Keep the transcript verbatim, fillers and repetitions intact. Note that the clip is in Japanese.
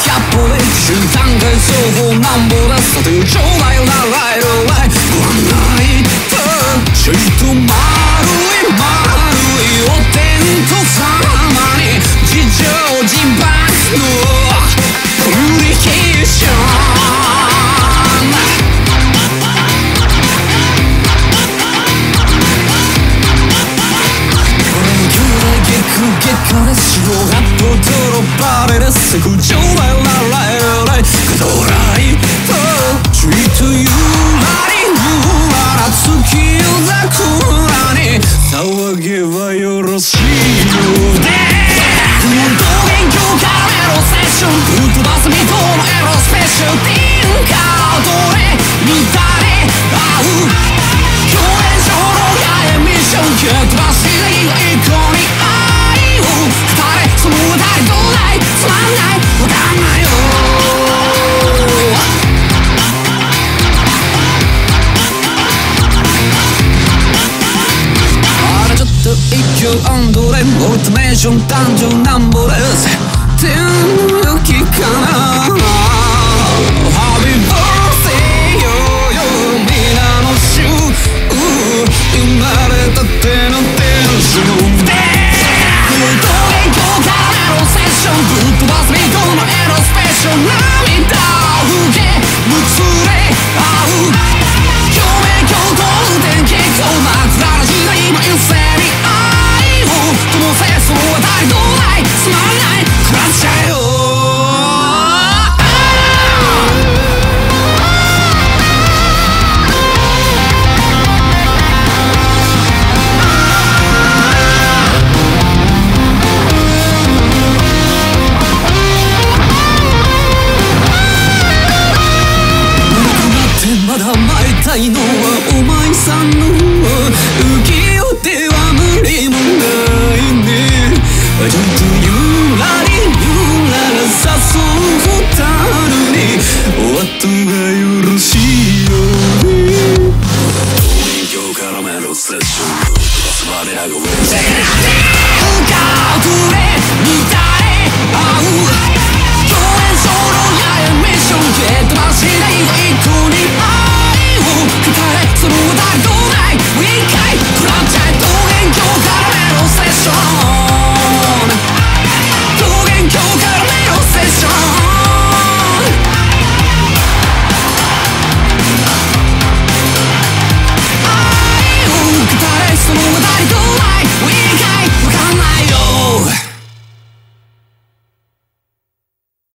ひゃっぽで集団で情報なんぼださてちょうだいよなライドライご案内とちょいと丸い丸いお天道様に事情自爆のコミュニケーション結果で白がと泥バレでセクジョーライライライドライとチュイトユーラリユーララ月夜桜に騒げばよろしいよで本当勉強からエロセッションぶっ飛ばす未踏のエロスペシャルティンカーどれ見たれ合う共演者ほどやえミッション蹴っ飛ばしないが一個にその歌いどうないつまんないわかんないよあれちょっと一挙アンドレオルタメーション誕生なんぼです天気かなハビーバースデーよよ皆の週生まれたてのテンションでぶっ飛ばすミトのエロスペシャル涙を受けむつれ合う共鳴共闘天気今日枕の時代も一斉に愛を灯せその当たりどうないつまんない食らっちゃえよまだ参りたいのはお前さんの浮世では無理もないねちょっとゆらりゆらら誘う二人にお後がよろしいよね今日からメロセッション飛ばすまでなごめんなさい